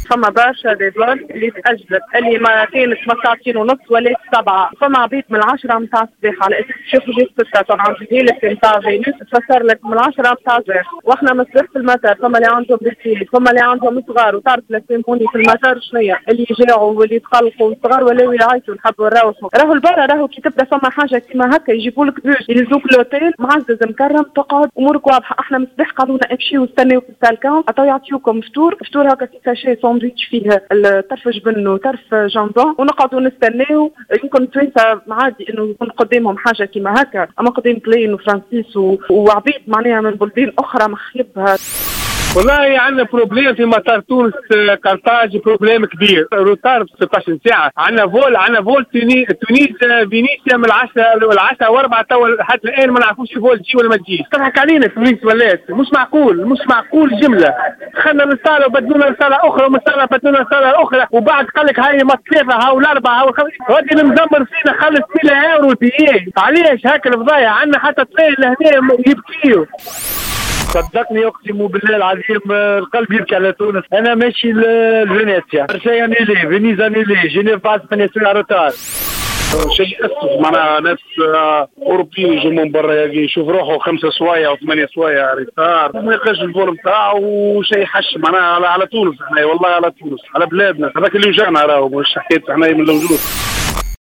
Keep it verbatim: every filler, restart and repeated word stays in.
فما برشا دي دول اللي تأجلت اللي ما كانت ما ساعتين ونص ولات سبعة. فما عبيد من العشرة متاع الصباح على اساس تشوفوا جيت ستة طبعا في لك نتاع فينوس تفسر لك من العشرة متاع الصباح. واحنا من الصباح في المطار فما اللي عندهم بيتي فما اللي عندهم صغار وتعرف لسيموني في المطار شنيا اللي يجاعوا واللي يتقلقوا الصغار ولاو يعيطوا نحبوا نروحوا. راهو البرا راهو كي تبدا فما حاجة كيما هكا يجيبوا لك بوش يهزوك لوتيل معزز مكرم تقعد امورك واضحة. احنا من الصباح قعدونا نمشيو نستناو في السالكون عطاو يعطيوكم فطور فطور هكا كيكاشي ساندويتش فيه طرف جبن وطرف جامبون ونقعدوا نستناو. يمكن توينسا عادي انه يكون قدامهم حاجه كيما هكا اما قدام بلين وفرانسيس وعبيد معناها من بلدان اخرى مخيبها. والله عندنا بروبليم في مطار تونس قرطاج بروبليم كبير روتار ستة عشر ساعه. عندنا فول عندنا فول تونس تونس فينيسيا من العشرة العشرة واربعة تو حتى الان ما نعرفوش الفول تجي ولا ما تجيش. تضحك علينا تونس ولات مش معقول مش معقول جمله. خلنا رساله وبدلونا رساله اخرى ورساله بدلونا رساله اخرى وبعد قال لك هاي ما ثلاثه هاو الاربعه هاو غادي المدمر فينا خلص مية اورو ديال. علاش هكا الفضايع عندنا حتى طفل لهنا يبكيو. صدقني اقسم بالله العظيم القلب يبكي على تونس. انا ماشي لفينيسيا برشاي انيلي فينيزا انيلي جنيف بعد ثمانية ساعات روتار. شيء اسف معناها ناس اوروبيين يجوا من برا يشوف روحه خمسة سوايع وثمانية سوايع ريتار ما يلقاش الفول نتاعو وشيء حش معناها على, على تونس. احنا والله على تونس على بلادنا هذاك اللي وجعنا راهو مش حكايه احنا من الوجود.